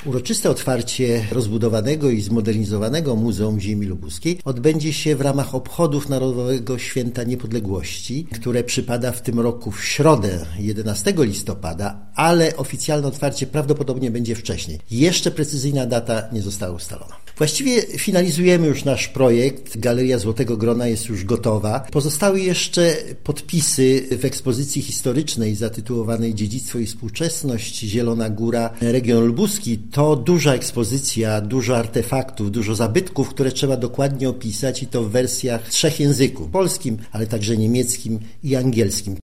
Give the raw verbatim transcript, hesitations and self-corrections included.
Uroczyste otwarcie rozbudowanego i zmodernizowanego Muzeum Ziemi Lubuskiej odbędzie się w ramach obchodów Narodowego Święta Niepodległości, które przypada w tym roku w środę jedenastego listopada, ale oficjalne otwarcie prawdopodobnie będzie wcześniej. Jeszcze precyzyjna data nie została ustalona. Właściwie finalizujemy już nasz projekt. Galeria Złotego Grona jest już gotowa. Pozostały jeszcze podpisy w ekspozycji historycznej zatytułowanej Dziedzictwo i współczesność, Zielona Góra, region lubuski. To duża ekspozycja, dużo artefaktów, dużo zabytków, które trzeba dokładnie opisać i to w wersjach trzech języków. Polskim, ale także niemieckim i angielskim.